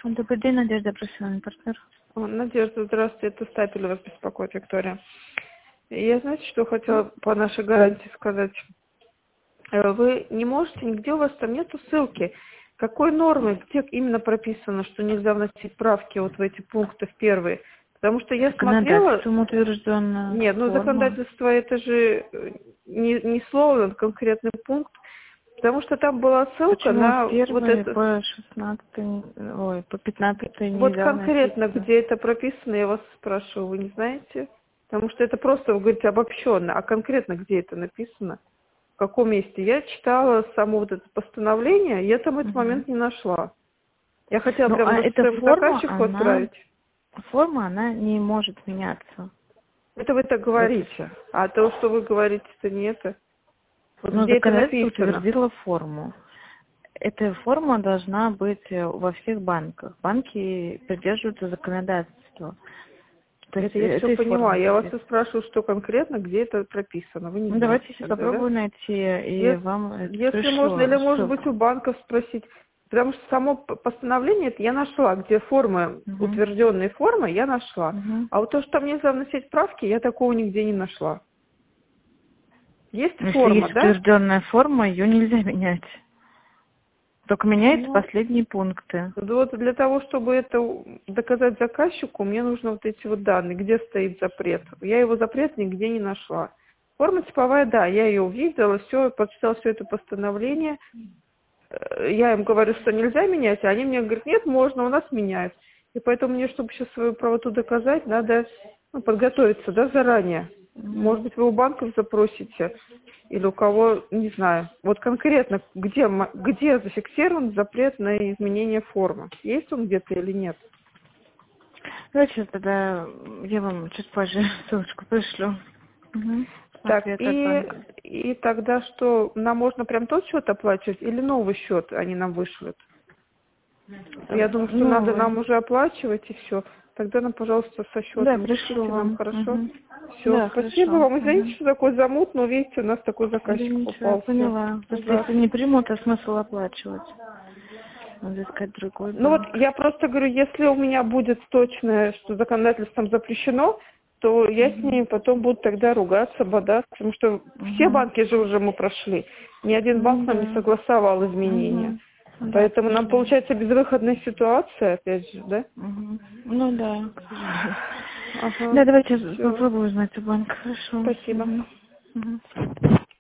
Добрый день, Надежда, профессиональный партнер. Надежда, здравствуйте, это Стапель вас беспокоит, Виктория. Я, знаете, что хотела по нашей гарантии сказать? Вы не можете, нигде у вас там нету ссылки. Какой нормы, где именно прописано, что нельзя вносить правки вот в эти пункты в первые? Потому что я смотрела... Законодательством утвержденная Нет, ну форма. законодательство это же не слово, это конкретный пункт. Потому что там была ссылка Почему на с 1 вот это... по 16, ой, по 15 Вот нельзя конкретно, вносить? где это прописано, я вас спрашиваю, вы не знаете? Потому что это просто, вы говорите, обобщенно, а конкретно где это написано? В каком месте? Я читала само вот это постановление, я там этот момент не нашла. Я хотела Ну, прямо а эта своему форма, заказчику отправить. она не может меняться. Это вы так говорите. А то, что вы говорите, это не это. Вот Но где это законодательство написано? утвердило форму. Эта форма должна быть во всех банках. Банки придерживаются законодательства. То есть Это я все этой формы понимаю. Я вас и соответствует. спрашиваю, что конкретно, где это прописано. Вы не Ну, знаете давайте сейчас тогда, да? попробую найти, и Если, вам это если можно, пришлю или может быть у ссылку. банков спросить. Потому что само постановление это я нашла, где формы, Угу. утвержденные формы, я нашла. Угу. А вот то, что там нельзя вносить правки, я такого нигде не нашла. Есть Если форма, есть да? утвержденная форма, ее нельзя менять. Только меняются Ну, последние пункты. вот для того, чтобы это доказать заказчику, мне нужно вот эти вот данные, где стоит запрет. Я его запрет нигде не нашла. Форма типовая, да, я ее увидела, все, прочитала все это постановление. Я им говорю, что нельзя менять, а они мне говорят, нет, можно, у нас меняют. И поэтому мне, чтобы сейчас свою правоту доказать, надо подготовиться, да, заранее. Может быть, вы у банков запросите, или у кого, не знаю. Вот конкретно, где зафиксирован запрет на изменение формы? Есть он где-то или нет? Давайте тогда я вам чуть позже ссылочку пришлю. Угу. Так, Ответ от банка. и тогда что, нам можно прям тот счет оплачивать или новый счет они нам вышлют? Я думаю, что надо Новый. нам уже оплачивать и все. Тогда нам, пожалуйста, со Да, счетом пришлю вышлите нам, вам. хорошо? Угу. Все, Да, спасибо хорошо. вам. Извините, Угу. что такой замут, но видите, у нас такой Да заказчик ничего, я попался. поняла. Просто если Ужасно. не примут, то смысл оплачивать. Надо искать другой Ну вот банк. я просто говорю, если у меня будет точное, что законодательством запрещено, то я с ними потом буду тогда ругаться, бодаться, потому что все Угу. банки же уже мы прошли. Ни один банк Ну нам не да. согласовал изменения. Угу. Да, к Поэтому нам сожалению. получается безвыходная ситуация, опять же, да? Угу. Ну да, к сожалению. Ага, Да, давайте все, попробую узнать у банка. Хорошо. спасибо. Угу. Угу.